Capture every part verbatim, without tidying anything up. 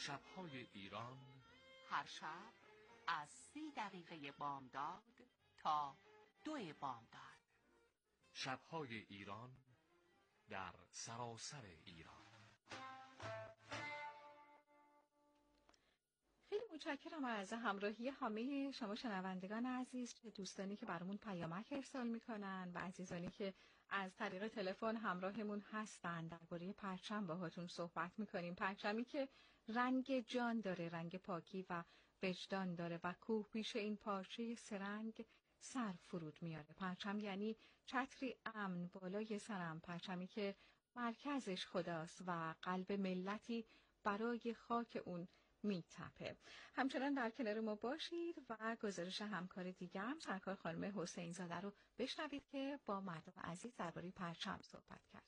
شب‌های ایران هر شب از سی دقیقه بامداد تا دو بامداد. شب‌های ایران در سراسر ایران. خیلی متشکرم از همراهی همه شما شنوندگان عزیز، چه دوستانی که برامون پیامک ارسال میکنن و عزیزانی که از طریق تلفن همراهمون هستن. درباره پرچم باهاتون صحبت میکنیم، پرچمی که رنگ جان داره، رنگ پاکی و وجدان داره و کوه پیش این پارچه سرنگ سر فرود میاره. پرچم یعنی چتری امن بالای سرم، پرچمی که مرکزش خداست و قلب ملتی برای خاک اون میتپه. همچنان در کنار ما باشید و گزارش همکار دیگه هم سرکار خانم حسین زاده رو بشنوید که با مردم عزیز درباره پرچم صحبت کردن.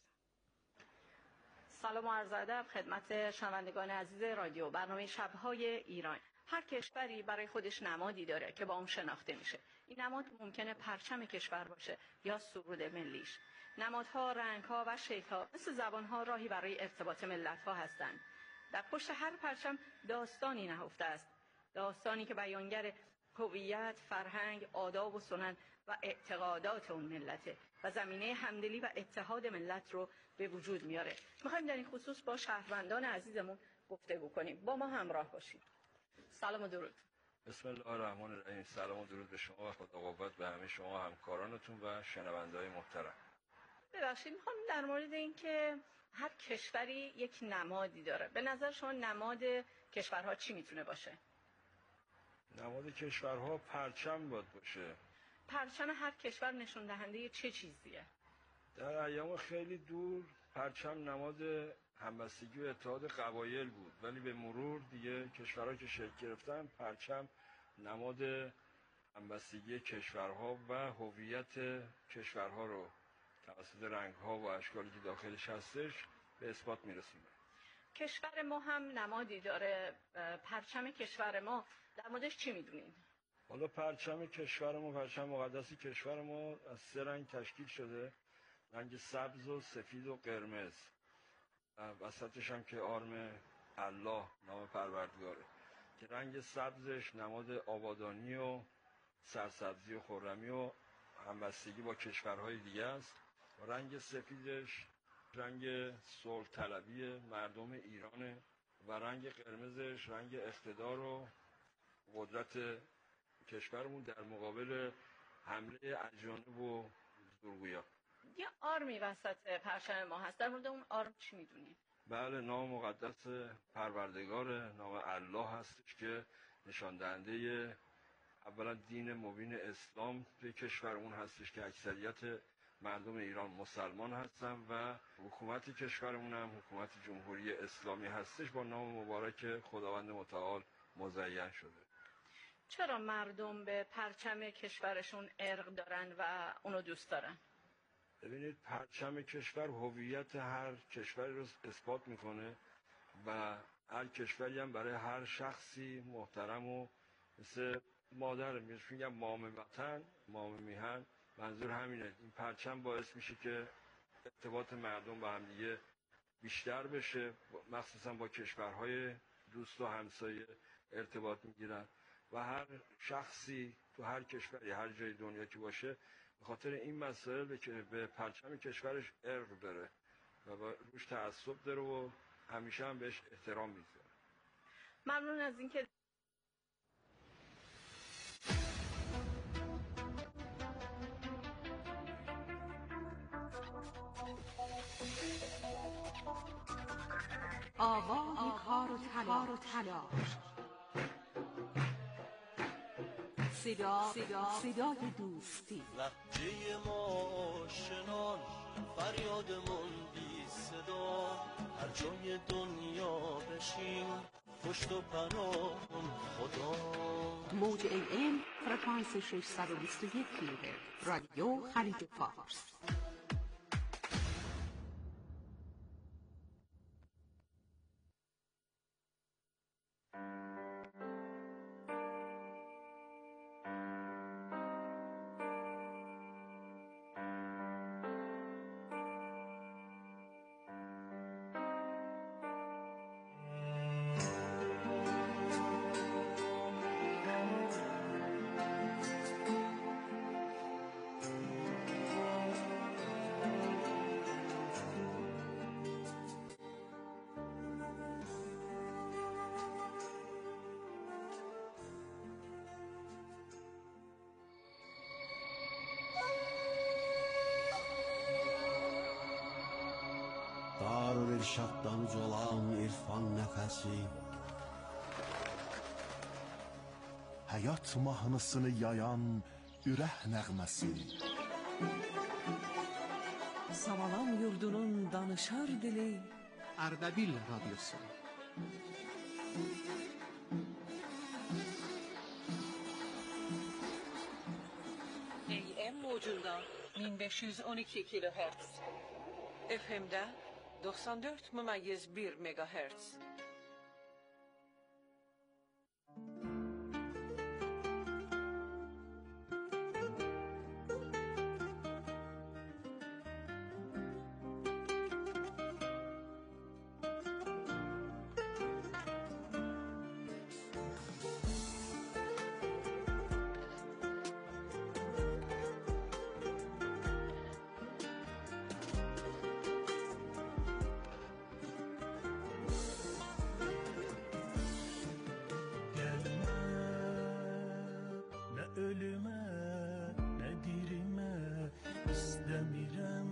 سلام و عرض ادب خدمت شنوندگان عزیز رادیو برنامه شب‌های ایران. هر کشوری برای خودش نمادی داره که با اون شناخته میشه. این نماد ممکنه پرچم کشور باشه یا سرود ملیش. نمادها، رنگها و شکل‌ها مثل زبان‌ها راهی برای ارتباط ملت‌ها هستند. در پشت هر پرچم داستانی نهفته است، داستانی که بیانگر هویت، فرهنگ، آداب و سنن و اعتقادات اون ملته و زمینه همدلی و اتحاد ملت رو به وجود میاره. میخوایم در این خصوص با شهروندان عزیزمون گفتگو کنیم. با ما همراه باشید. سلام و درود. بسم الله الرحمن الرحیم. سلام و درود به شما و خدا قوت به همه شما همکارانتون و شنونده‌های محترم. ببخشید میخوام در مورد این که هر کشوری یک نمادی داره. به نظر شما نماد کشورها چی میتونه باشه؟ نماد کشورها پرچم باید باشه. پرچم هر کشور نشون دهنده چه چیزیه؟ در ایام خیلی دور پرچم نماد همبستگی و اتحاد قبایل بود، ولی به مرور دیگه کشورها که شکل گرفتن پرچم نماد همبستگی کشورها و هویت کشورها رو توسط رنگ‌ها و اشکالی که داخلش هستش به اثبات میرسونه. کشور ما هم نمادی داره. پرچم کشور ما در موردش چی میدونید؟ حالا پرچم کشور ما، پرچم مقدسی کشور ما از سه رنگ تشکیل شده، رنگ سبز و سفید و قرمز. وسطش هم که آرم الله نام پروردگاره که رنگ سبزش نماد آبادانی و سرسبزی و خرمی و همبستگی با کشورهای دیگه است و رنگ سفیدش رنگ صلح طلبی مردم ایرانه و رنگ قرمزش رنگ اقتدار و قدرت کشورمون در مقابل حمله اجانب و زورگویا. یه آرمی وسط پرچم ما هست، در مورد اون آرم چی میدونید؟ بله، نام مقدس پروردگار، نام الله هستش که نشان دهنده اولا دین مبین اسلام به کشورمون هستش که اکثریت مردم ایران مسلمان هستن و حکومت کشورمون هم حکومت جمهوری اسلامی هستش با نام مبارک خداوند متعال مزین شده. چرا مردم به پرچم کشورشون ارق دارن و اونو دوست دارن؟ ببینید، پرچم کشور هویت هر کشوری رو اثبات میکنه و هر کشوری هم برای هر شخصی محترم و مثل مادر میگم مام وطن، مام میهن، منظور همینه. این پرچم باعث میشه که ارتباط مردم با هم دیگه بیشتر بشه، مخصوصا با کشورهای دوست و همسایه ارتباط میگیرن و هر شخصی تو هر کشوری هر جای دنیا که باشه به خاطر این مسائل به پرچم کشورش ارق داره و روش تعصب داره و همیشه هم بهش احترام میذاره. ممنون از اینکه آوای کار و تلاش و تلاش صدا صدای دوستی لحظه ما آشنان فریادمون بی صدا هر جای دنیا بشین پشت و پناهون خدا. موج ای ام فرکانس ششصد و بیست و یک کیلوهرتز رادیو خلیج فارس. şaddan ucalan irfan nəfəsi, həyat mahnısını yayan ürək nəğməsi. Savalan yurdunun danışar dili, Ardabil Radyosu. ای ام موجunda bin beş yüz on iki kilohertz, F M'de doksan dört mümeyiz bir megahertz. Ölüme ne dirime istemirem,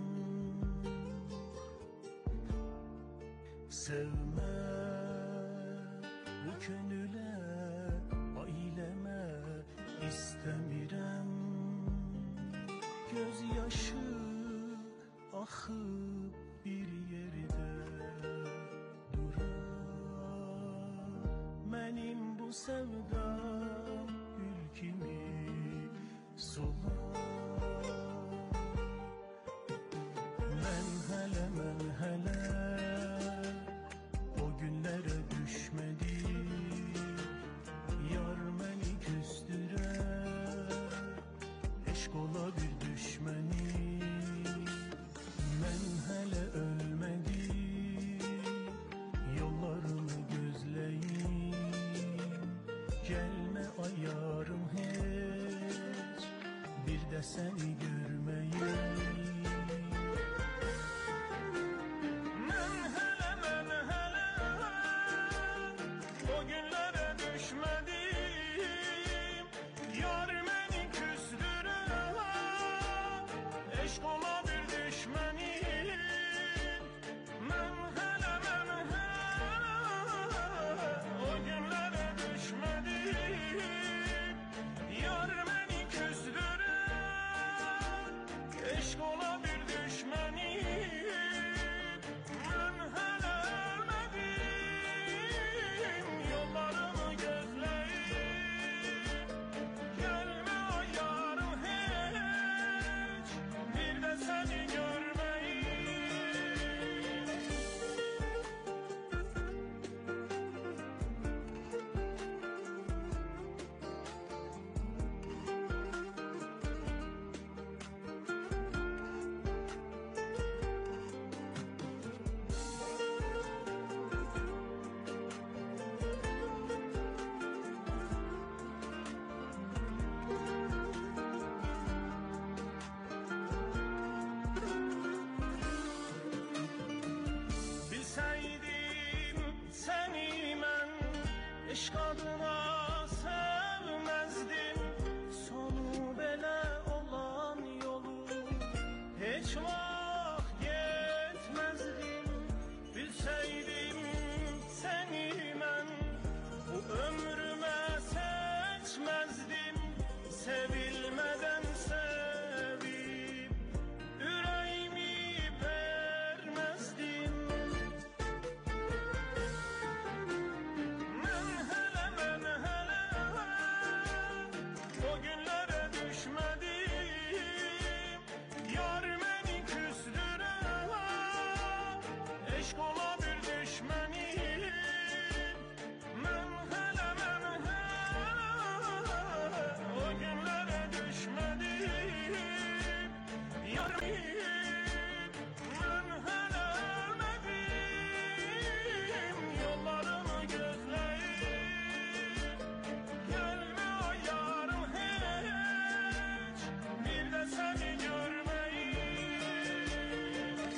sevme bu könüle aileme istemirem. Gözyaşı akıp bir yerde durar, benim bu sevdam gül kimi solar. Ben hele ben hele o günlere düşmedim, yar beni küstürer, eşk ola bir düşmenim. Ben hele ölmedim, yollarımı gözleyin, gelme ayarım hiç, bir de seni görmeyin. Ben hele ben hele o günlere düşmedim, yar beni küstürer, eşk ola bir düşmenim. Ben hele ben hele o günlere düşmedim, yar beni küstürer, eşk ola bir düşmenim. Ben hele ölmedim, yollarımı gözleyin, gelme ayarım hiç, bir de seni görmeyin. Bilseydim seni ben eşk adına sevmezdim, sonu böyle olan yolu hiç vakt yetmezdim. Bilseydim seni ben bu ömrüme seçmezdim, sevilmeden sevip yüreğimi vermezdim. Ben hele ben hele o günlere düşmedim, yar beni küstürer, eşk ola bir düşmenim. Ben hele ben hele o günlere düşmedim, yar beni. Ben hele ölmedim, yollarımı gözleyin, gelme ayarım hiç, bir de seni görmeyin.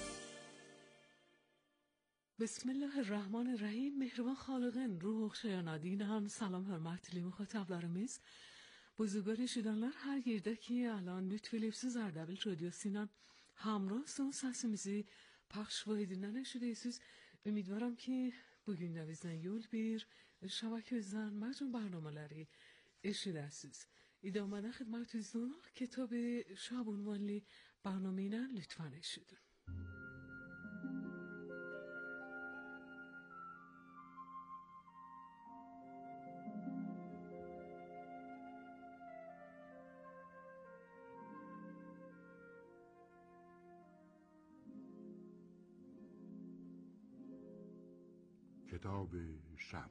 بسم الله الرحمن الرحیم. مهربان خالقین ruh şayanadinen salam hörmətli müxatablarımız. Buzugari şidanlar her yerde ki alan lütfedip Ardabil Radyosu'yla hamrohsunuz. Sesimizi paqsh vaydilanışıdaysiz. Ümidvaram ki bugün de bizden yol bir şabake bizden macun barnamaları eşidəsiz. İdamada xidmətinizdə kitabı Şabunvanlı برنامه ilə lütfən eşidin. کتاب شب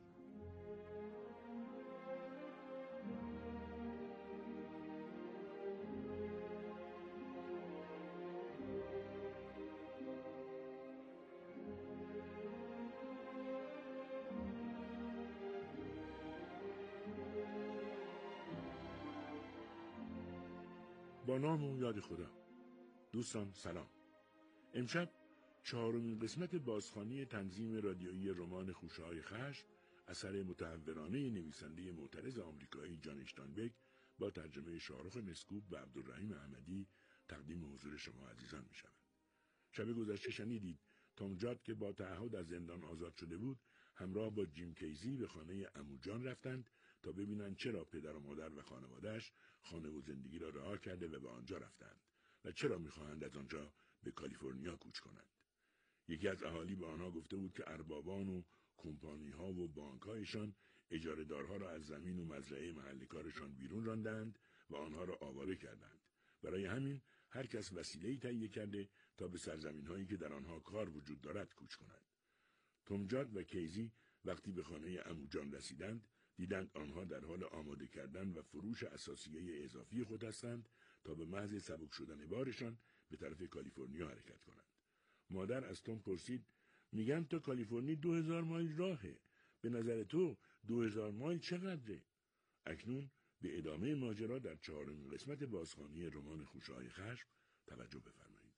با نام و یاد خدا. دوستان سلام. امشب چهارمین قسمت بازخوانی تنظیم رادیویی رمان خوشه‌های خشم اثر متحورانه نویسنده معترض آمریکایی جان اشتانبک با ترجمه شاهرخ مسکوب و عبدالرحیم احمدی تقدیم حضور شما عزیزان می شود. شب گذشته شنیدید توم جاد که با تعهد از زندان آزاد شده بود همراه با جیم کیزی به خانه عمو جان رفتند تا ببینند چرا پدر و مادر و خانواده‌اش خانه و زندگی را رها کرده و به آنجا رفتند و چرا می‌خواهند از آنجا به کالیفرنیا کوچ کنند. یکی از اهالی به آنها گفته بود که اربابان و کمپانی‌ها و بانک‌هایشان اجاره‌دارها را از زمین و مزرعه محل کارشان بیرون راندند و آنها را آواره کردند. برای همین هر کس وسیله‌ای تهیه کرده تا به سرزمین‌هایی که در آنها کار وجود دارد کوچ کنند. توم جاد و کیزی وقتی به خانه عمو جان رسیدند دیدند آنها در حال آماده کردن و فروش اساسیه اضافی خود هستند تا به محض سبک شدن بارشان به طرف کالیفرنیا حرکت کنند. مادر از توم پرسید میگن تا کالیفرنیا دو هزار مایل راهه. به نظر تو دو هزار مایل چقدره؟ اکنون به ادامه ماجرا در چهارمین قسمت بازخوانی رمان خوشه‌های خشم توجه بفرمایید.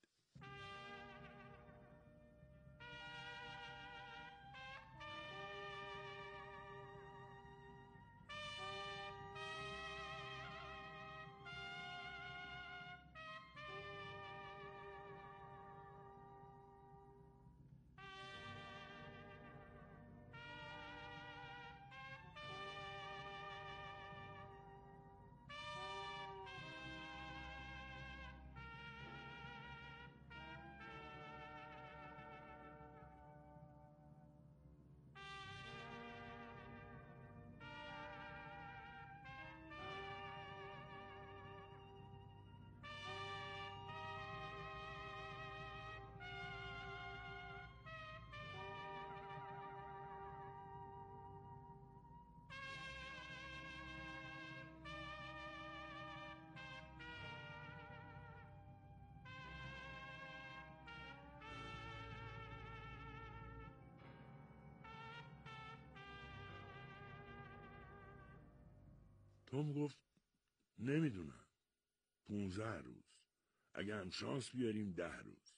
توم گفت نمیدونم. پونزده روز. اگه هم شانس بیاریم ده روز.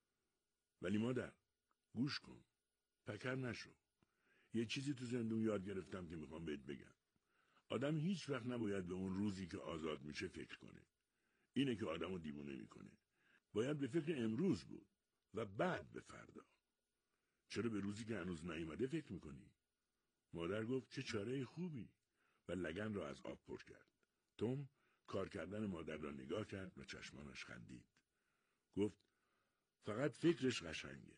ولی مادر گوش کن. پکر نشو. یه چیزی تو زندون یاد گرفتم که میخوام بهت بگم. آدم هیچ وقت نباید به اون روزی که آزاد میشه فکر کنه. اینه که آدمو دیوونه میکنه. باید به فکر امروز بود و بعد به فردا. چرا به روزی که هنوز نیومده فکر میکنی؟ مادر گفت چه چاره خوبی. و لگن را از آب پر کرد. توم کار کردن مادر را نگاه کرد و چشمانش خندید. گفت فقط فکرش قشنگه.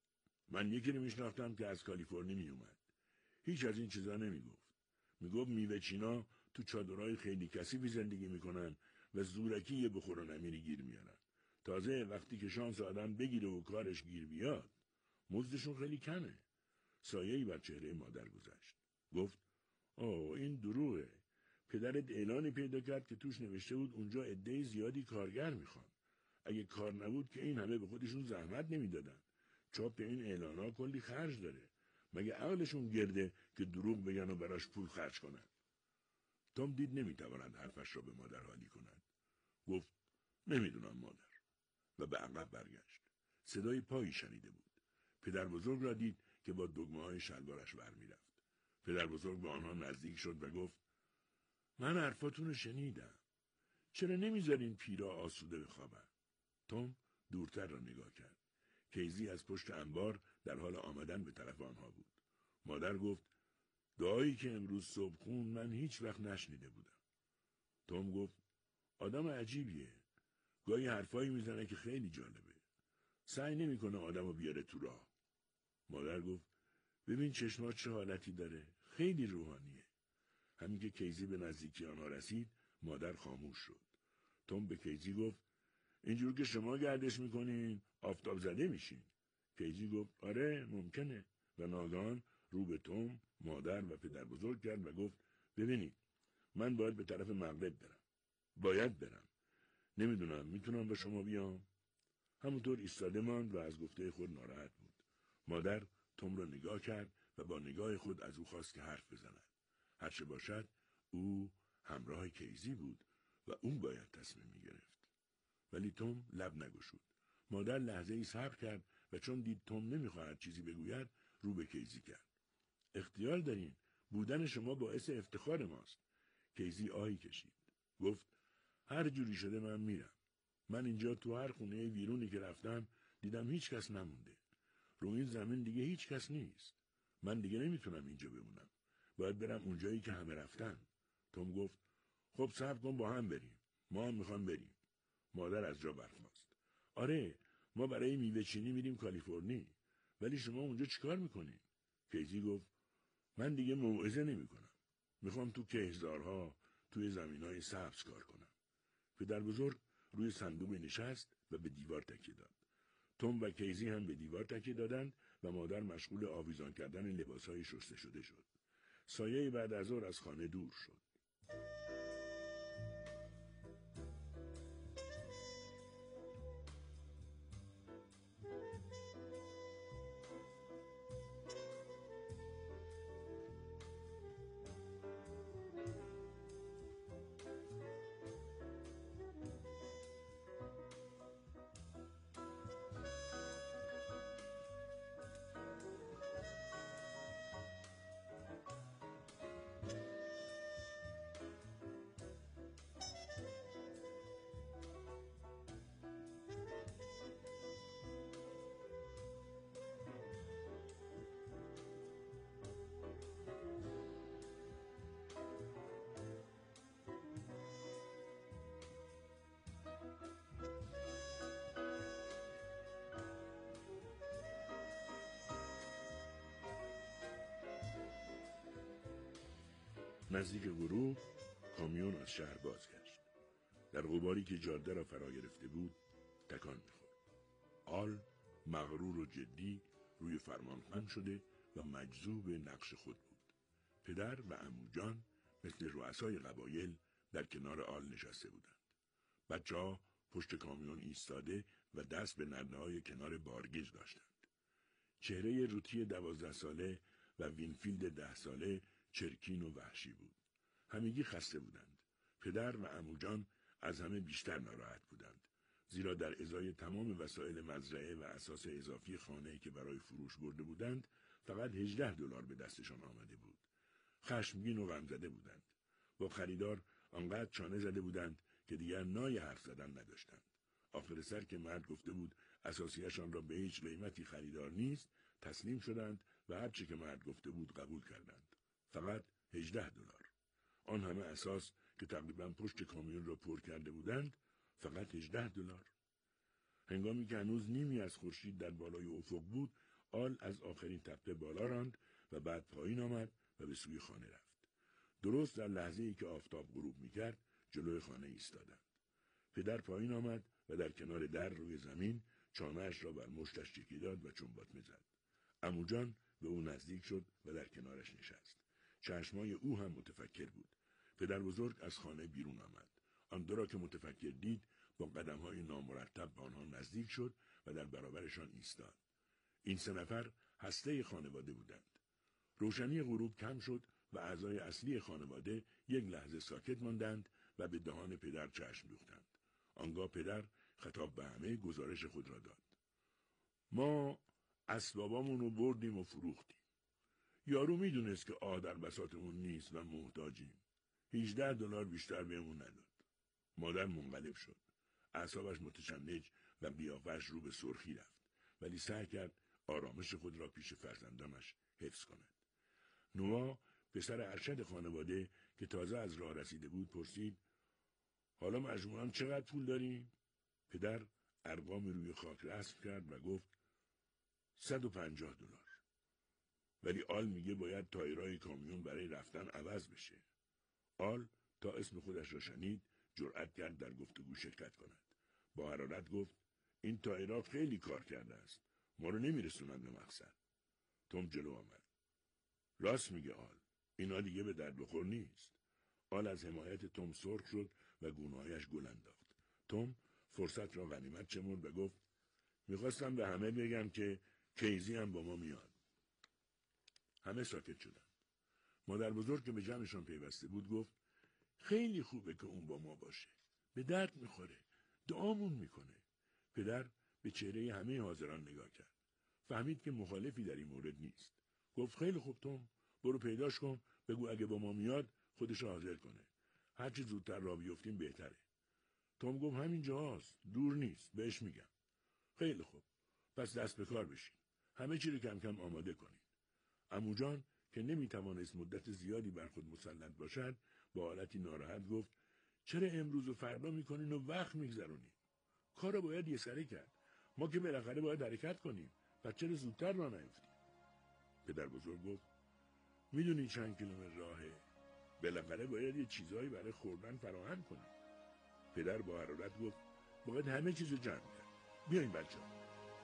من یکی رو میشناختم که از کالیفرنیا می اومد. هیچ از این چیزا نمیگفت. میگفت میوه چینا تو چادرهای خیلی کثیفی زندگی میکنن و زورکی یه بخور و نمیری گیر میارن. تازه وقتی که شانس آدم بگیره و کارش گیر بیاد مزدشون خیلی کمه. سایه‌ای بر چهره مادر گذشت. گفت آه این دروغه. پدرت اعلانی پیدا کرد که توش نوشته بود اونجا عده زیادی کارگر میخوان. اگه کار نبود که این همه به خودشون زحمت نمیدادن. چاپ این اعلانا کلی خرج داره. مگه عقلشون گرده که دروغ بگن و براش پول خرج کنن؟ توم دید نمیتواند حرفش را به مادر حالی کند. گفت نمیدونم مادر. و به عقب برگشت. صدای پایی شنیده بود. پدر بزرگ را دید که با دگمه های شلوارش برمیرفت. پدر بزرگ به آنها نزدیک شد و گفت من حرفاتون رو شنیدم. چرا نمیذارین پیرا آسوده بخوابن؟ توم دورتر را نگاه کرد. کیزی از پشت انبار در حال آمدن به طرف آنها بود. مادر گفت دعایی که امروز صبح خون من هیچ وقت نشنیده بودم. توم گفت آدم عجیبیه. گاهی حرفایی میزنه که خیلی جالبه. سعی نمیکنه آدمو بیاره تو راه. مادر گفت ببین چشمات چه حالتی داره. خیلی روحانیه. همین که کیزی به نزدیکی آنها رسید، مادر خاموش شد. توم به کیزی گفت اینجور که شما گردش میکنین آفتاب زده میشین. کیزی گفت آره ممکنه و ناگهان رو به توم، مادر و پدر بزرگ کرد و گفت ببینید من باید به طرف مغرب برم. باید برم. نمیدونم میتونم با شما بیام؟ همونطور ایستاده ماند و از گفته خود ناراحت بود. مادر توم را نگاه کرد و با نگاه خود از او خواست که حرف بزند. هرچه باشد او همراه کیزی بود و اون باید تصمیم میگرفت. ولی توم لب نگشود. مادر لحظه ای صبر کرد و چون دید توم نمیخواهد چیزی بگوید رو به کیزی کرد. اختیار دارین. بودن شما باعث افتخار ماست. کیزی آهی کشید. گفت هر جوری شده من میرم. من اینجا تو هر خونه ویرونی که رفتم دیدم هیچ کس نمونده. رو این زمین دیگه هیچ کس نیست. من دیگه نمیتونم اینجا بمونم. باید برم اونجایی که همه رفتن. توم گفت خب صبر کن با هم بریم. ما هم میخوام بریم. مادر از جا برخاست. آره ما برای میوه چینی میریم کالیفرنی. ولی شما اونجا چیکار میکنین؟ کیزی گفت من دیگه موعظه نمیکنم. میخوام تو کهزارها، توی زمینای سبز کار کنم. پدر بزرگ روی صندوق نشست و به دیوار تکیه داد. توم و کیزی هم به دیوار تکیه دادند و مادر مشغول آویزان کردن لباسهای شسته شده شد. سایه بعد از ظهر از خانه دور شد. نزدیک غروب کامیون از شهر بازگشت. در غباری که جاده را فرا گرفته بود تکان می‌خورد. آل مغرور و جدی روی فرمان خم شده و مجذوب نقش خود بود. پدر و عموجان مثل رؤسای قبایل در کنار آل نشسته بودند. بچه‌ها پشت کامیون ایستاده و دست به نرده‌های کنار بارگیج داشتند. چهره روتی دوازده ساله و وینفیلد ده ساله چرکین و وحشی بود. همگی خسته بودند. پدر و عموجان از همه بیشتر ناراحت بودند. زیرا در ازای تمام وسایل مزرعه و اساس اضافی خانه‌ای که برای فروش برده بودند، فقط هجده دلار به دستشان آمده بود. خشمگین و غمزده بودند. با خریدار آنقدر چانه زده بودند که دیگر نای حرف زدن نداشتند. آخر سر که مرد گفته بود اساسیشان را به هیچ قیمتی خریدار نیست، تسلیم شدند و هر چه که مرد گفته بود قبول کردند. فقط هجده دلار. آن همه اساس که تقریبا پشت کامیون را پر کرده بودند، فقط هجده دلار. هنگامی که هنوز نیمی از خورشید در بالای افق بود، آل از آخرین تپه بالا راند و بعد پایین آمد و به سوی خانه رفت. درست در لحظه‌ای که آفتاب غروب می‌کرد، جلوی خانه ایستادند. پدر پایین آمد و در کنار در روی زمین چانه‌اش را بر مشتش چکی داد و چنباتمه زد. عموجان به او نزدیک شد و در کنارش نشست. چشمای او هم متفکر بود. پدر بزرگ از خانه بیرون آمد. آن دو را که متفکر دید با قدم‌های نامرتب به آنها نزدیک شد و در برابرشان ایستاد. این سه نفر هسته خانواده بودند. روشنی غروب کم شد و اعضای اصلی خانواده یک لحظه ساکت ماندند و به دهان پدر چشم دوختند. آنگاه پدر خطاب به همه گزارش خود را داد. ما اسبابامون رو بردیم و فروختیم. یارو میدونست که آه در بساطمون نیست و محتاجیم. هجده دلار بیشتر بهمون نداد. مادر منقلب شد. اعصابش متشنج و قیافش رو به سرخی رفت. ولی سعی کرد آرامش خود را پیش فرزندانش حفظ کند. نوآ پسر ارشد خانواده که تازه از راه رسیده بود پرسید: حالا مجموعاً چقدر پول داریم؟ پدر ارقام روی خاک رسم کرد و گفت: صد و پنجاه دلار. ولی آل میگه باید تایرای کامیون برای رفتن عوض بشه. آل تا اسم خودش را شنید جرأت کرد در گفتگو شرکت کند. با حرارت گفت: این تایرها خیلی کار کرده است. ما رو نمیرسونند به مقصد. توم جلو آمد. راست میگه آل. اینا دیگه به درد بخور نیست. آل از حمایت توم سرخ شد و گونه‌هایش گل انداخت. توم فرصت را غنیمت شمرد و گفت: میخواستم به همه بگم که کیزی هم با ما میاد. همه ساکت شدند. مادر بزرگ که به جمعشان پیوسته بود گفت: خیلی خوبه که اون با ما باشه. به درد میخوره. دعامون میکنه. پدر به چهره همه حاضران نگاه کرد. فهمید که مخالفی در این مورد نیست. گفت: خیلی خوب توم، برو پیداش کن، بگو اگه با ما میاد خودش حاضر کنه. هرچی زودتر راه بیفتیم بهتره. توم گفت: همینجا هست، دور نیست، بهش میگم. خیلی خوب، پس دست به کار بشین. همه چی رو کم کم آماده کنین. عمو جان که نمیتوانست مدت زیادی بر خود مسلط باشد با حالتی ناراحت گفت: چرا امروز و فردا میکنین و وقت میگذرونین؟ کارو باید یه سره کرد. ما که بالاخره باید حرکت کنیم. پس چرا زودتر راه نیفتیم؟ پدر بزرگ گفت: میدونی چند کیلومتر راهه؟ بالاخره باید یه چیزایی برای خوردن فراهم کنیم. پدر با حرارت گفت: باید همه چیزو جمع کرد. بیاین بچه‌ها.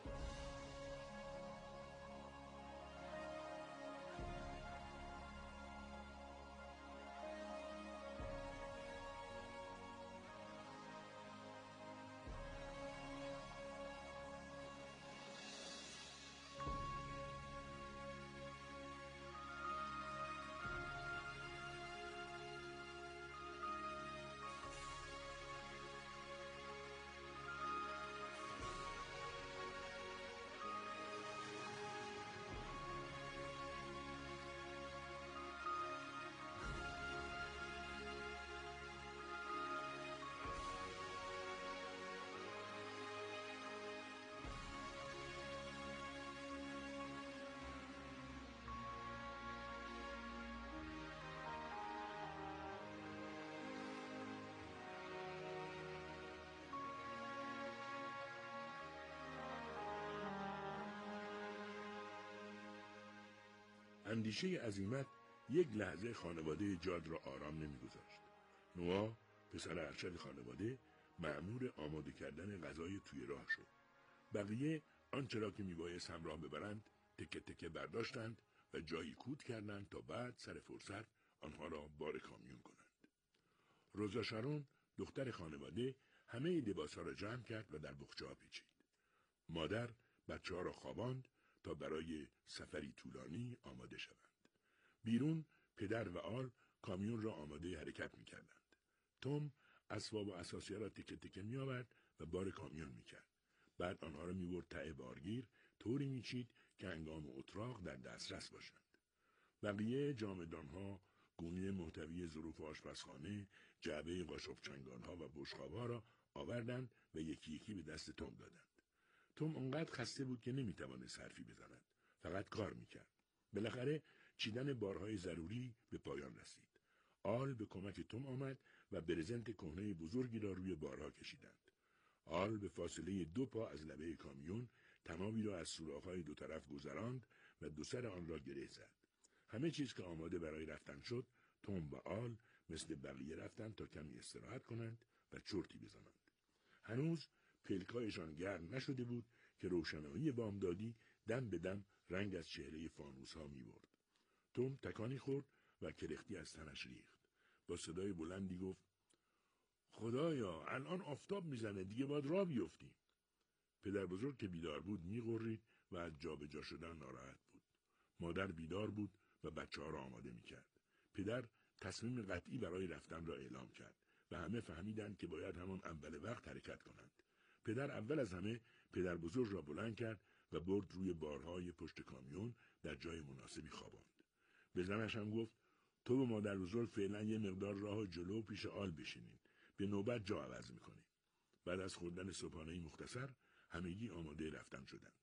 اندیشه عزیمت یک لحظه خانواده جاد را آرام نمیگذاشت. نوآ پسر ارشد خانواده مأمور آماده کردن غذای توی راه شد. بقیه آنچه را که میبایست همراه ببرند تکه تکه برداشتند و جایی کود کردند تا بعد سر فرصت آنها را بار کامیون کنند. روزا شارون دختر خانواده همه لباسها را جمع کرد و در بخچه‌ها پیچید. مادر بچه‌ها را خواباند تا برای سفری طولانی آماده شوند. بیرون پدر و آل کامیون را آماده حرکت می‌کردند. توم اسباب و اساسیه را تکه تکه می‌آورد و بار کامیون می‌کرد. بعد آنها را می‌برد ته بارگیر، طوری می‌چید که هنگام اتراق در دسترس باشند. بقیه جامدان‌ها، گونی محتوی ظروف آشپزخانه، جعبه قاشق چنگان‌ها و بشقاب‌ها را آوردند و یکی یکی به دست توم دادند. توم انقدر خسته بود که نمی‌توانست حرفی بزند. فقط کار می‌کرد. بالاخره چیدن بارهای ضروری به پایان رسید. آل به کمک توم آمد و برزنت کهنه بزرگی را روی بارها کشیدند. آل به فاصله دو پا از لبه کامیون تنابی را از سوراخ‌های دو طرف گذراند و دو سر آن را گره زد. همه چیز که آماده برای رفتن شد، توم و آل مثل بقیه رفتند تا کمی استراحت کنند و چرتی بزنند. هنوز پلکایشان گرم نشده بود که روشنایی بامدادی دم به دم رنگ از چهره فانوس‌ها می‌برد. توم تکانی خورد و کرختی از تنش ریخت. با صدای بلندی گفت: خدایا، الان آفتاب میزنه، دیگه باید راه بیفتیم. پدر بزرگ که بیدار بود میغرید و از جا به جا شدن ناراحت بود. مادر بیدار بود و بچه‌ها را آماده می‌کرد. پدر تصمیم قطعی برای رفتن را اعلام کرد و همه فهمیدند که باید همان اول وقت حرکت کنند. پدر اول از همه پدر بزرگ را بلند کرد و برد روی بارهای پشت کامیون در جای مناسبی خواباند. به زنش هم گفت: تو و مادر بزرگ فعلا یه مقدار راه جلو پیش آل بشینین. به نوبت جا عوض میکنیم. بعد از خوردن صبحانه مختصر همگی آماده رفتن شدند.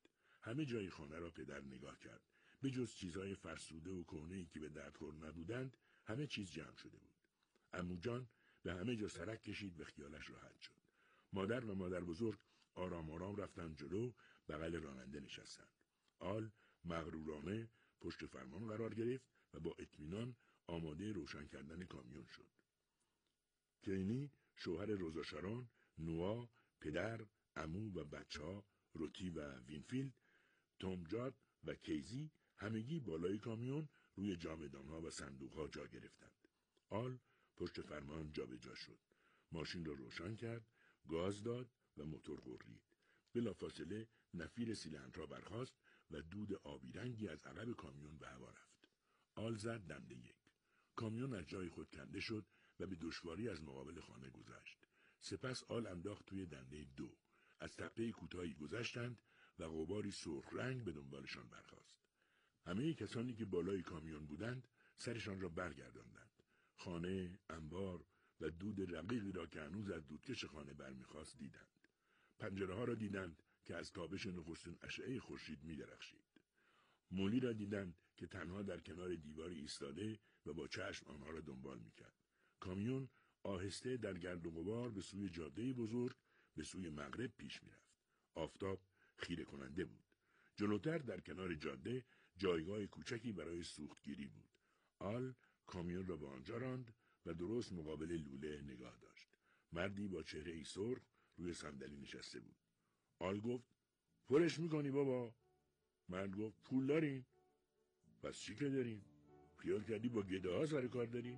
همه جای خانه را پدر نگاه کرد. به جز چیزهای فرسوده و کهنه‌ای که به دردخور نبودند، همه چیز جمع شده بود. عمو جان به همه جا سرک کشید و خیالش راحت شد. مادر و مادر بزرگ آرام آرام رفتند جلو، بغل راننده نشستند. آل مغرورانه پشت فرمان قرار گرفت و با اطمینان آماده روشن کردن کامیون شد. کینی، شوهر روزا شارون، نوا، پدر، عمو و بچه‌ها، روتی و وینفیلد، توم جاد و کیزی همگی بالای کامیون روی جامدان‌ها و صندوق‌ها جا گرفتند. آل پشت فرمان جابجا شد. ماشین را روشن کرد، گاز داد و موتور غرید. بلافاصله نفیر سیلندرها برخاست و دود آبی رنگی از عقب کامیون به هوا رفت. آل زد دنده یک. کامیون از جای خود کنده شد و به دشواری از مقابل خانه گذشت. سپس آل انداخت توی دنده دو. از تپه کوتاهی گذشتند و غباری سرخ رنگ به دنبالشان برخاست. همه کسانی که بالای کامیون بودند سرشان را برگرداندند. خانه، انبار و دود رقیقی را که هنوز از دودکش خانه برمیخواست دیدند. پنجره ها را دیدند که از تابش نخستین اشعه خورشید می‌درخشید. مولی را دیدند که تنها در کنار دیواری ایستاده و با چشم آنها را دنبال می‌کرد. کامیون آهسته در گرد و غبار به سوی جاده بزرگ به سوی مغرب پیش می‌رفت. آفتاب خیره کننده بود. جلوتر در کنار جاده جایگاه کوچکی برای سوختگیری بود. آل کامیون را به آنجا راند و درست مقابل لوله نگاه داشت. مردی با چهره‌ای سرخ روی صندلی نشسته بود. آل گفت: پرش میکنی بابا؟ مرد گفت: پول دارین؟ پس چی که دارین؟ خیال کردی با گده ها سر کار دارین؟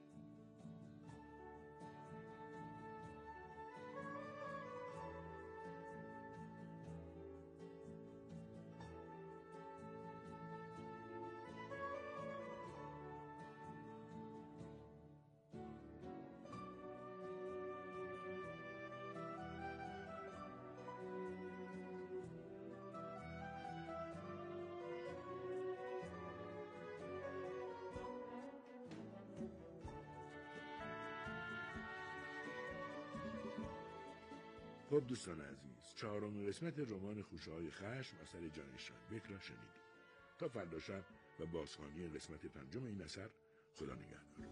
خب دوستان عزیز، چهارمین قسمت رمان خوشه‌های خشم اثر جان اشتراینبک را شنیدید. تا فردا شب و بازخوانی قسمت پنجم این اثر، خدا نگهدار.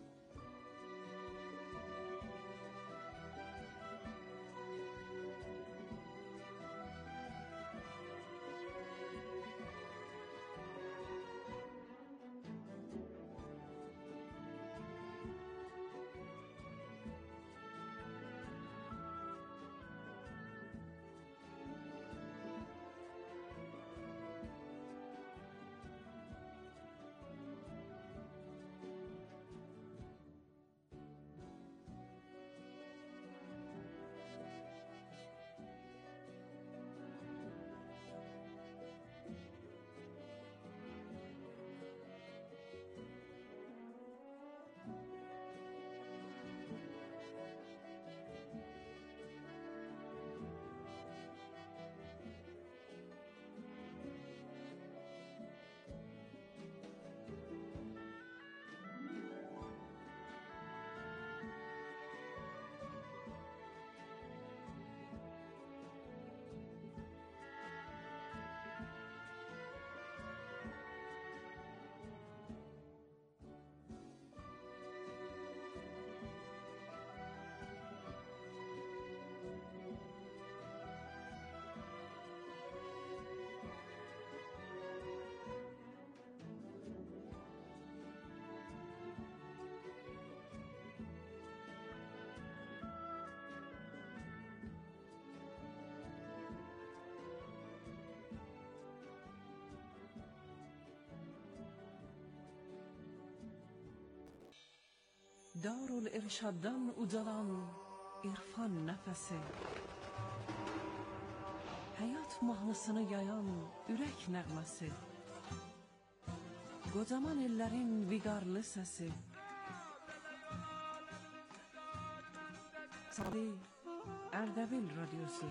Darul-Irshaddan uzalan irfan nefesi, hayat mahnısını yayan ürək nəğməsi, qocaman ellərin viqarlı səsi, Sali Ərdəbil radyosu.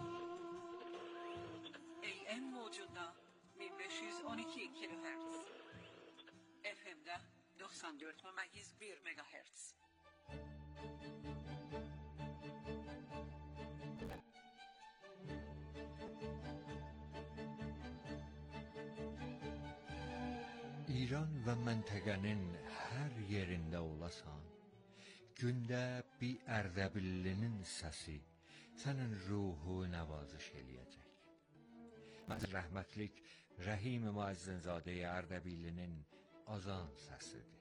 A M موجunda bin beş yüz on iki kilohertz. F M'de doksan dört nokta bir megahertz. İran və məntəqənin hər yerində olasan, gündə bir Ərdəbillinin səsi sənin ruhu nəvazış eləyəcək. Mən rəhmətlik Rəhim Müəzzinzadə Ərdəbillinin azan səsidir.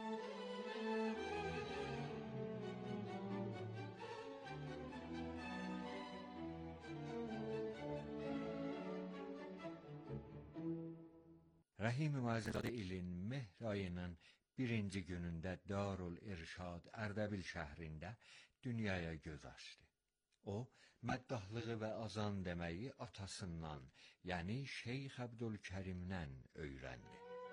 Rəhim Müəzzinzadə ilin mehr ayının birinci günündə Darul İrşad Ərdəbil şəhrində dünyaya göz açdı. O, məddahlığı və azan deməyi atasından, yəni Şeyx Əbdülkərimdən öyrəndi.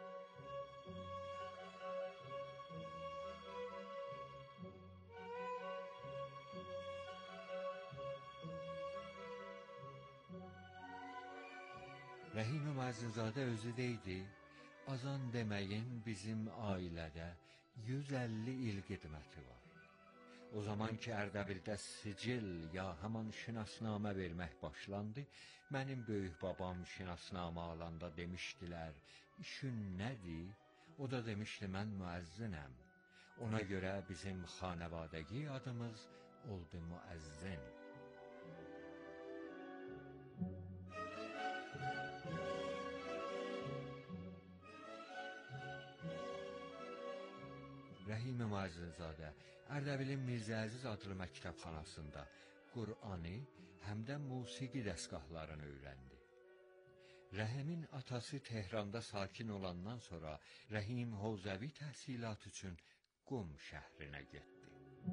Rəhim Müəzzinzadə özü deydi, azan deməyin bizim ailədə yüz əlli il xidməti var. O zaman ki Ərdəbildə sicil ya haman şinasnamə vermək başlandı, mənim böyük babam şinasnamə alanda demişdilər, işin nədir? O da demişdi, mən müəzzinəm. Ona görə bizim xanavadəgi adımız oldu müəzzin. Rəhim Müəzzinzadə Ərdəbilin Mirzə Əziz adlı məktəbxanasında Qur'anı həm də musiqi dəstgahlarını öyrəndi. Rəhimin atası Tehranda sakin olandan sonra Rəhim Hovzəvi təhsilat üçün Qum şəhrinə getdi.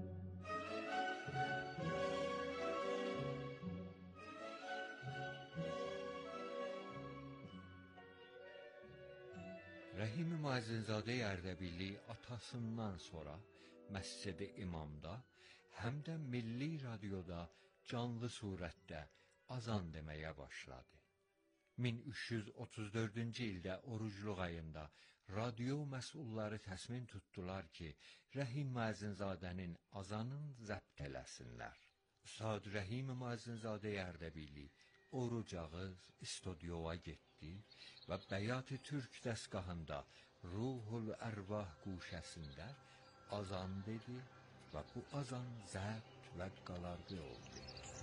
Rəhim Müəzzinzadə Ərdəbilli atasından sonra Məscid-i İmamda, həm də Milli Radioda canlı surətdə azan deməyə başladı. min üç yüz otuz dördüncü ildə orucluq ayında radio məsulları təsmin tutdular ki, Rəhim Müəzzinzadənin azanın zəbt eləsinlər. Üstad Rəhim Müəzzinzadə Ərdəbilli oruc ağız istudioya getdi və Bəyat-ı Türk dəstgahında Ruhul Ərvah quşəsində azan dedi və bu azan zəbt və qalardı oldu.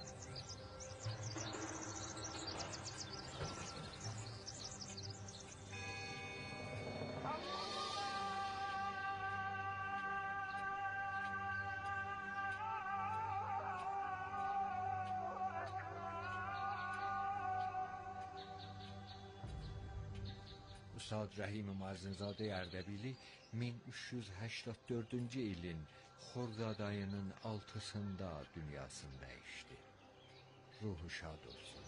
Üstad Rəhim Müəzzinzadə Ərdəbilli min üç yüz həştad dördüncü ilin Xordad ayının altısında dünyasını dəyişdi. Ruhu şad olsun.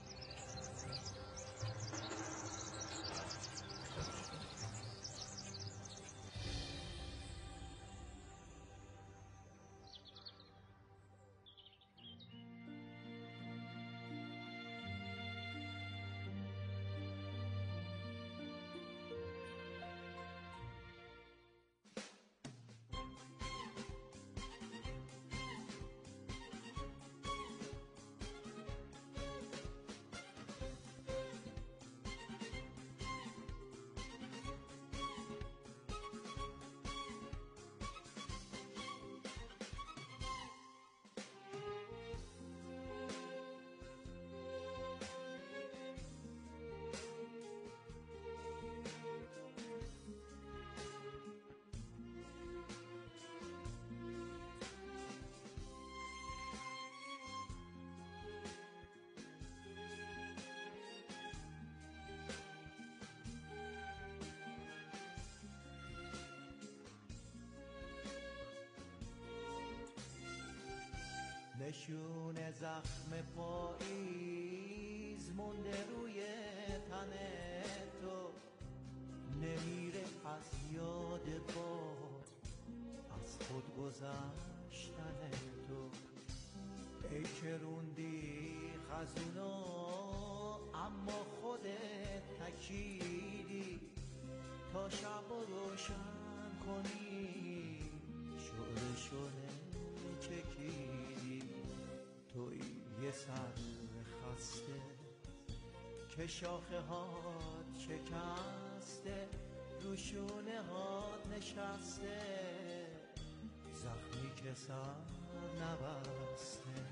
نشون زخم پاییز مونده روی تن تو، نمیره از یاد باد از خود گذشتن تو. ای که روندی خزونو اما خودت تکیدی تا شب رو روشن کنی، شعله شعله چکیدی. توی یه سر خسته که شاخه هات شکسته، رو شونه هات نشسته، زخمی که سر نبسته.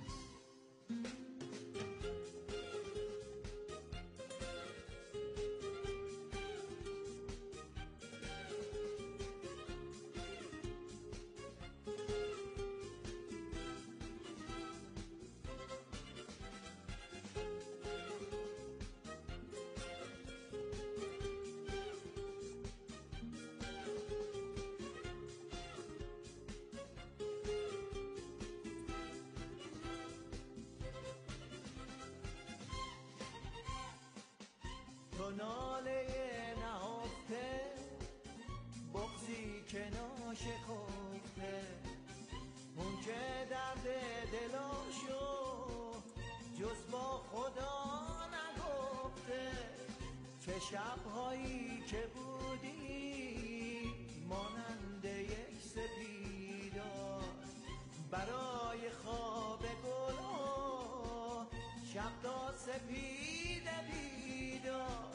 تو ناله نهفته، بغضی که ناشکفته، اون که درد دلاشو جز با خدا نگفته. چه شبهایی که بودی مانند یک سپیدار، برای خواب گلا شب تا سپید بیدار.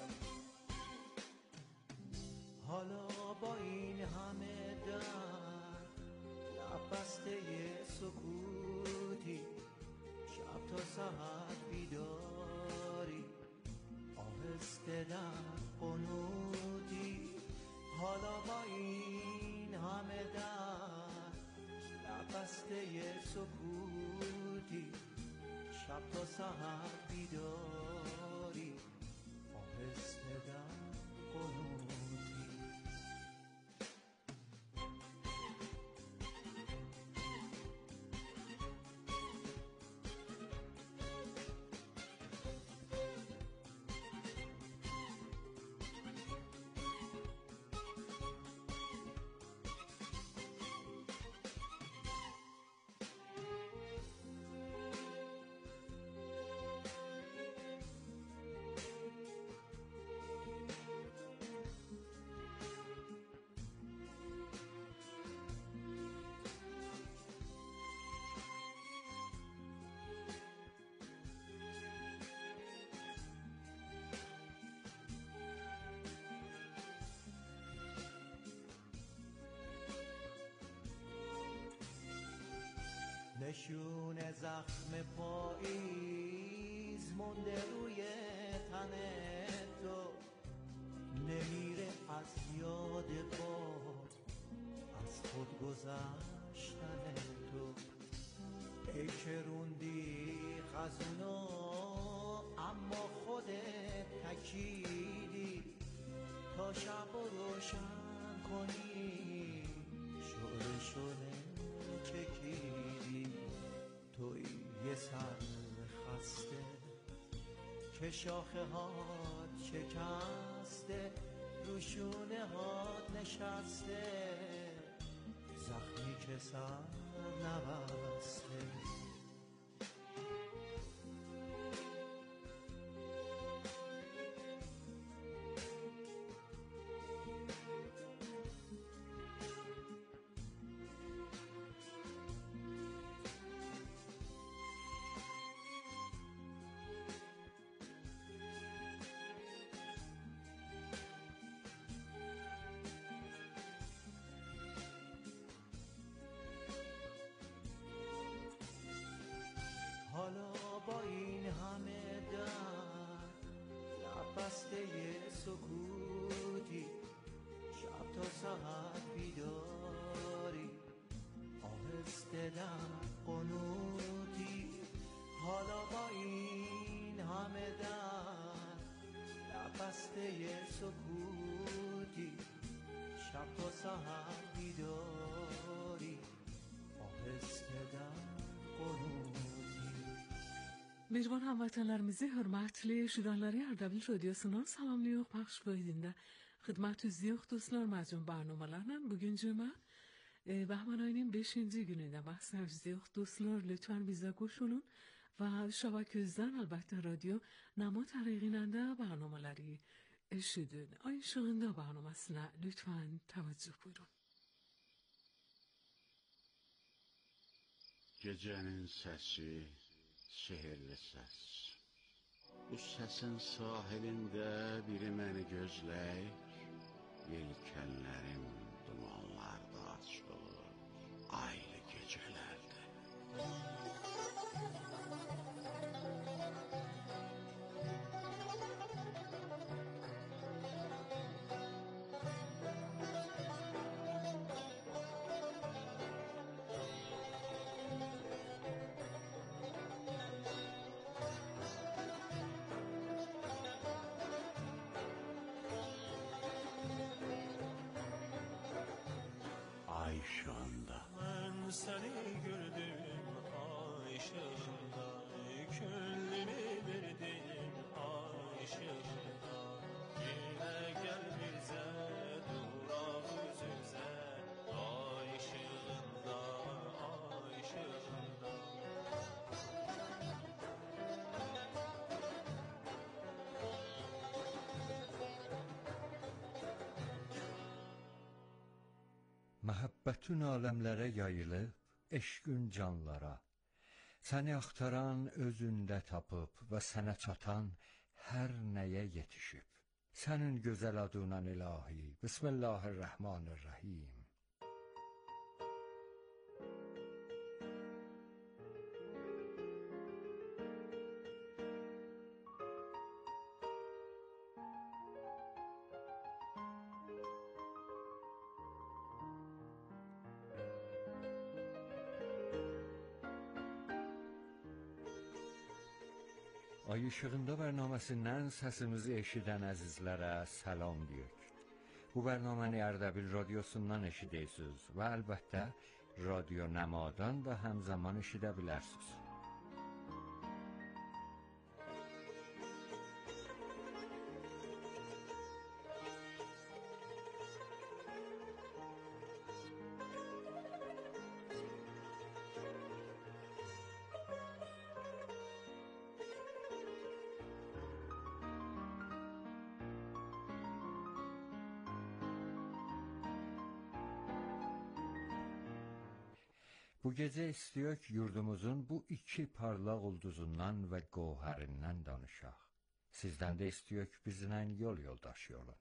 حالا با این همه درد، لب بسته سکوتی، شب تا سحر بیداری، آهسته در قنوتی. حالا با این همه درد، لب بسته سکوتی، شب تا سحر بیداری، آهسته در قنوتی. نشون زخم پاییز مونده روی تن تو، نمیره از یاد باد، از خود گذشتن تو. ای که روندی خزونا اما خودت تکیدی، تا شب رو روشن کنی شعله شعله چکیدی. توی یه سر خسته که شاخه هات شکسته، رو شونه هات نشسته، زخمی که سر نبسته. حالا با این همه درد، لب بسته سکوتی، شب تا سحر بیداری، آهسته در قنوتی. حالا با این همه درد، لب بسته سکوتی، شب تا سحر بیداری، آهسته در قنوتی. Mehriban hamvatanlarimizni hurmatli shudonlari Ardabil radiosundan salamlıyor, paylaş boyunda xizmatizyoq do'stlar, majum barnomalardan bugun juma bahman oyining beshinchi günida bahsizyoq do'stlar, lütfen bize go'sh olun va shabakazdan albatta radio namo tariqinanda barnomalari eshidin. Oyin shug'inda barnomasina lütfen tavajjuh buyurun. Gecenin sesi sehirli ses. Bu sesin sahilinde biri beni gözleyir. Yelkenlerim dumanlarda açılır aylı gecelerde. Ay ışığında Ben seni gördüm ay ışığında, gönlümü verdim ay ışığında. Yine gel bize durak yüzüze, ay ışığında, ay ışığında. Məhəbbətin aləmlərə yayılıb, eşqün canlara. Səni axtaran özündə tapıb və sənə çatan hər nəyə yetişib. Sənin gözəl adına ilahi, Bismillahirrahmanirrahim. Ay Işığında bərnaməsindən səsimizi eşidən əzizlərə salam deyək. Bu bərnaməni Ərdəbil radiosundan eşidirsiniz və əlbəttə Radio Nəmadan da həmzaman eşidə bilərsiniz. Bu gecə istəyək yurdumuzun bu iki parlaq ulduzundan və qovhərindən danışaq. Sizdən də istəyək bizlə yol yoldaşı olun.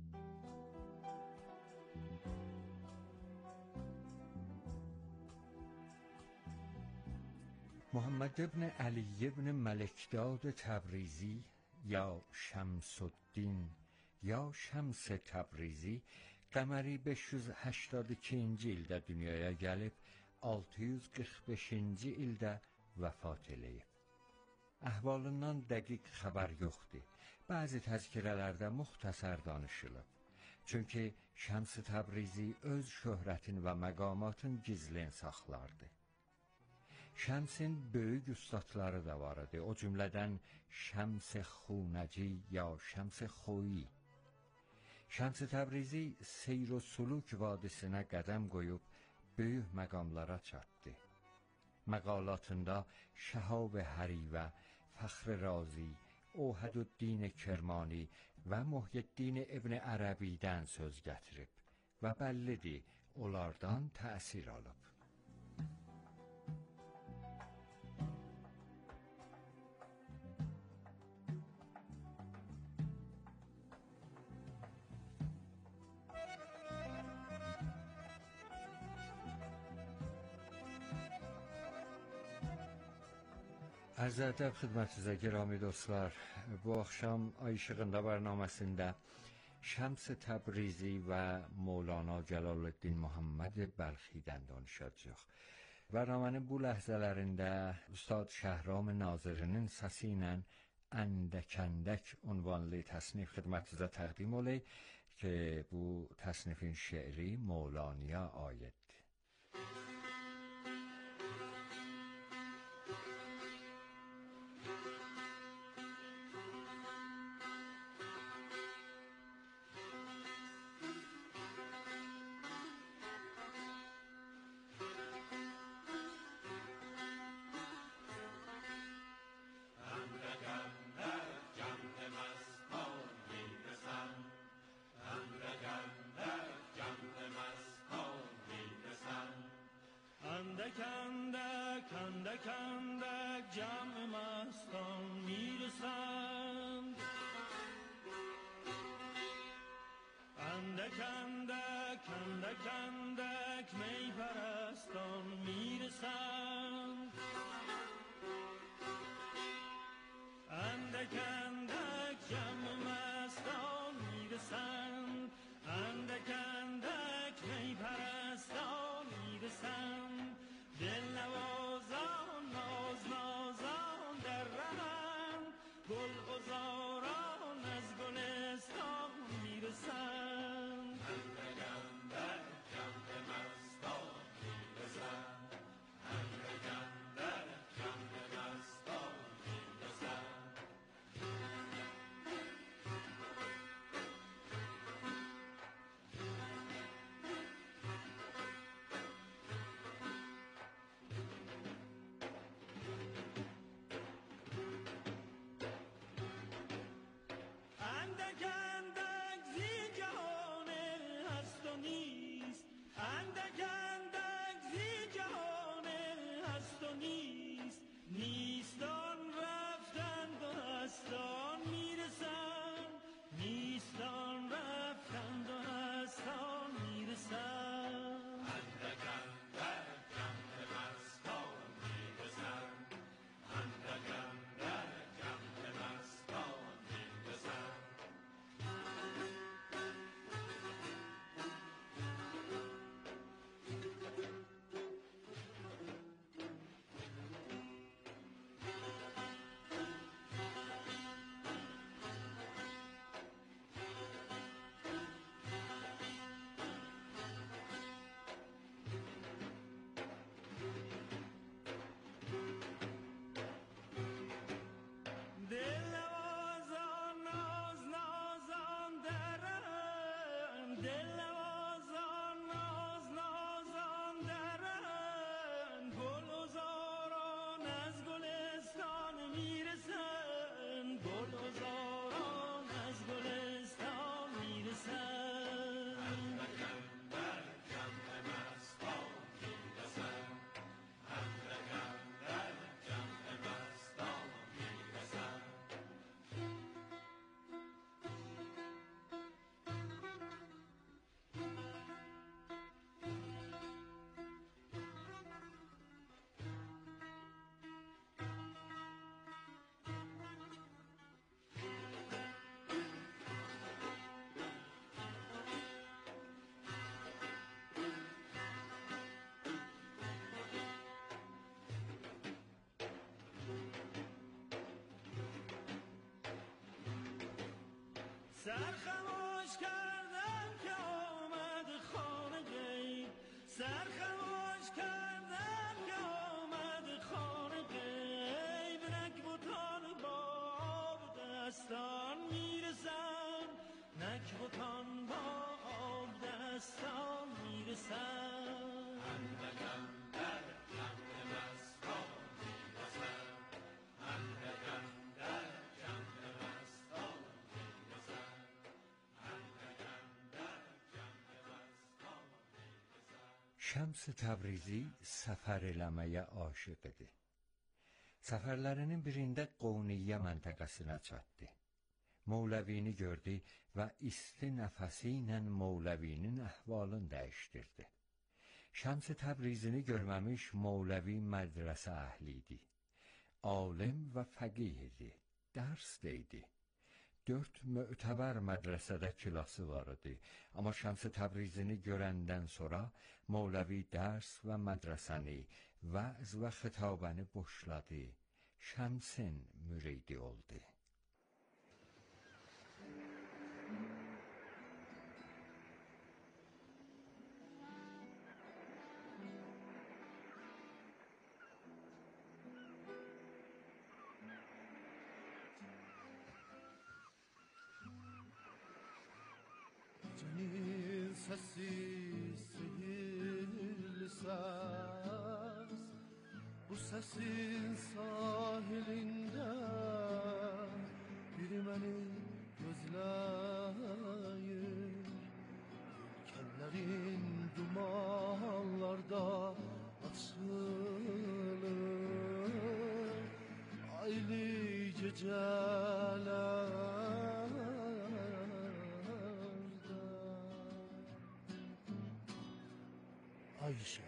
محمد ابن علی ابن ملکداد تبریزی یا شمس الدین یا شمس تبریزی قمری beş yüz həştad ikinci ildə dünyaya gəlib, altı yüz qırx beşinci ildə vəfat eləyib. Əhvalından dəqiq xəbər yoxdur. Bəzi təzkirələrdə müxtəsər danışılıb. Çünki Şəms-i Təbrizi öz şöhrətin və məqamatın gizlin saxlardı. Şəmsin böyük üstadları da var idi. O cümlədən Şəms-i Xunəci ya Şəms-i Xoyi. Şəms-i Təbrizi seyr o suluk vadisinə qədəm qoyub böyük məqamlara çatdı. Məqalatında Şəhab Hərivə, Fəxr Razi, Ohəduddin Kermani və Muhyiddin İbn Ərəbidən söz gətirib və bəllidir, onlardan təsir alıb. Arz ədəb xidmətinizə girami dostlar, bu axşam Ay İşığında bərnaməsində Şəms-i Təbrizi və Mövlana Cəlaləddin Muhammed Bəlxidən danışacağıq. Bərnamənin bu ləhzələrində Ustad Şəhram Nazirinin səsi ilə Əndəkəndək unvanlı təsnif xidmətinizə təqdim olay ki, bu təsnifin şeiri Mövlanaya aiddir. اندک اندک اندک اندک جمع مستان میرسند اندک اندک اندک اندک می پرستان میرسند، اندک اندک جمع مستان میرسند، اندک اندک می پرستان میرسند، دل نوازان ناز نازان در رهند، گل غزاران از گلستان میرسند، اندک اندک جمع مستان میرسند، اندک اندک جمع مستان میرسند. اندک اندک زی جهان هست و نیست، اندک اندک زی جهان هست و نیست، نیستان رفتند و هستان میرسند، نیستان رفتند و هستان میرسند، اندک اندک جمع مستان میرسند، اندک اندک جمع مستان میرسند. دل نوازان ناز نازان درند، دل نوازان ناز نازان درند، گل عذاران از گلستان میرسند، گل عذاران از گلستان میرسند، اندک اندک جمع مستان میرسند، اندک اندک جمع مستان میرسند. سرخموش کردم که آمد خانه غیب، سرخموش کردم که آمد خانه غیب، نکبتان با آب دستان میرسند، نکبتان با آب دستان میرسند، اندک اندک جمع مستان میرسند، اندک اندک جمع مستان میرسند، اندک اندک جمع مستان میرسند. Şəms Təbrizi səfər eləməyə aşiq idi. Səfərlərinin birində Qovniyyə məntəqəsinə çatdı. Mövləvini gördü və isti nəfəsi ilə Mövləvinin əhvalını dəyişdirdi. Şəms Təbrizini görməmiş Mövləvi mədrəsə əhli idi. Alim və fəqih idi, dərs deydi. Dörd mötəbər mədrəsədə kilası var idi. Amma Şəms Təbrizini görəndən sonra Mövləvi dərs və mədrəsəni, vəz və xitabəni boşladı. Şəmsin müridi oldu. Senin sesi sihirli ses, bu sesin sahilinde biri beni gözleyir. Yelkenlerin dumanlarda açılır, aylı geceler. خواهی شد.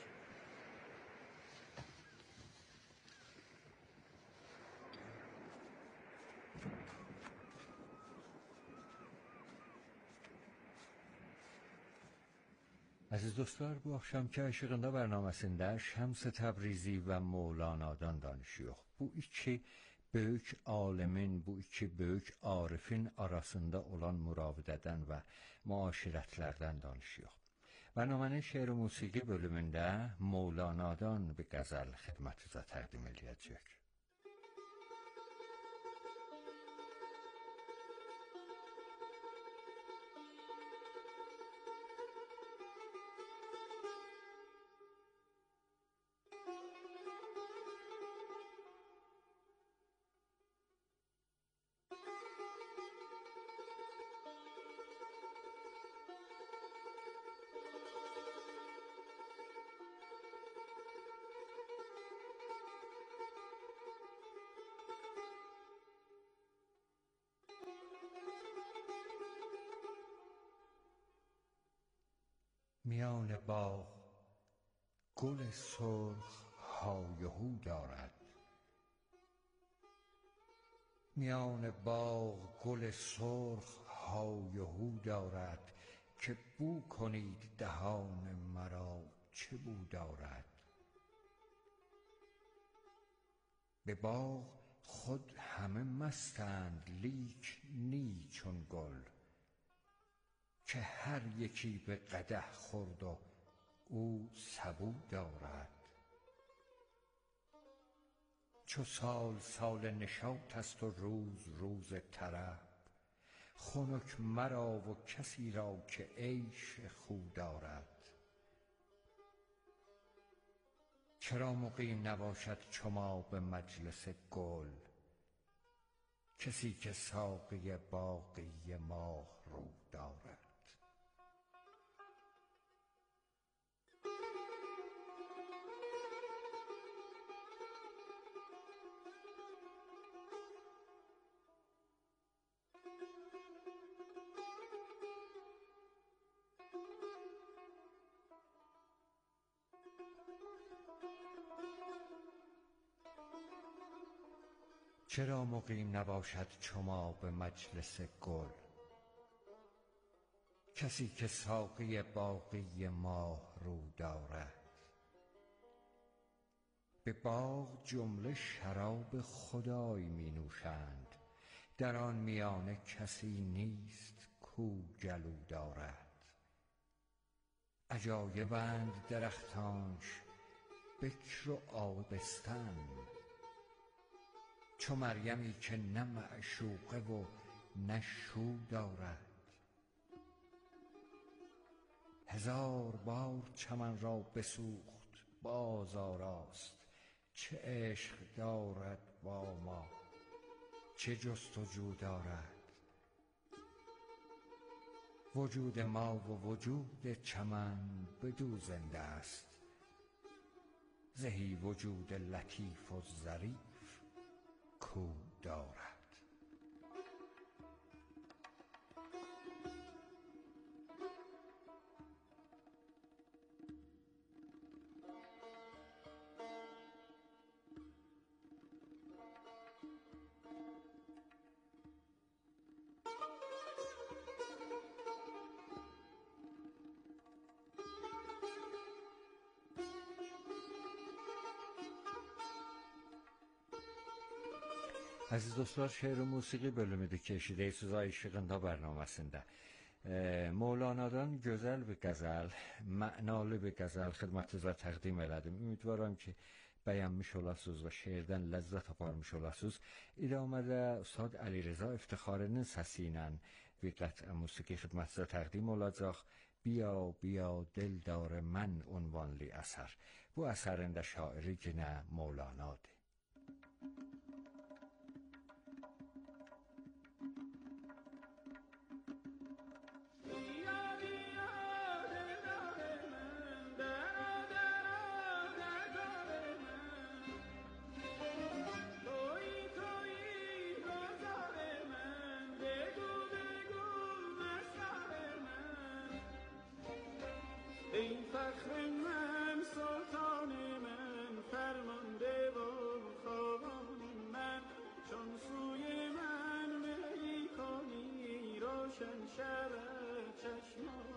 Aziz dostlar, bu akşamki Aşığında bərnaməsində Şəms Təbrizi və Mevlana'dan danışıyoruz. Bu iki böyük alimin, bu iki böyük arifin arasında olan müravidədən və müaşirətlərdən danışıyoruz. Bərnamənin şeir-i musiqi bölümündə Mevlana'dan bir qəzəl xidmətinizə təqdim edəcəyik. میان باغ گل سرخ های و هو دارد، میان باغ گل سرخ های و هو دارد که بو کنید دهان مرا چه بو دارد. به باغ خود همه مستند لیک نی چون گل، که هر یکی به قدح خورد و او سبو دارد. چو سال سال نشاط است و روز روز طرب، خنک مرا و کسی را که عیش خو دارد. چرا مقیم نباشد چو ما به مجلس گل، کسی که ساقی باقی ماه رو دارد. چرا مقیم نباشد چو ما به مجلس گل، کسی که ساقی باقی ماه رو دارد. به باغ جمله شراب خدای می نوشند، در آن میانه کسی نیست کو گلو دارد. عجایبند درختانش بکر و آبستن، چو مریمی که نه معشوقه و نه شو دارد. هزار بار چمن را بسوخت باز آراست، چه عشق دارد با ما چه جستجو دارد. وجود ما و وجود چمن بدو زنده است، زهی وجود لطیف و ظریف کو دارد. Aziz dostlar, şeir ve musiqi bölümüdür ki, eşidəyirsiniz Aşığında bərnaməsində. E, Mevlana'dan gözəl bir qəzəl, mənalı bir qəzəl xidmətinizə təqdim elədim. Ümidvaram ki, bəyənmiş olasınız və şeirdən ləzzət aparmış olasınız. İdamədə Ustad Əli Rza İftixarinin səsi ilə bir qət'ə musiqi xidmətinizə təqdim olacaq. Bia bia dildar mən unvanlı əsər. Bu əsərin də şairi yenə Mevlana'dır. این فخر من روشن شب چشمان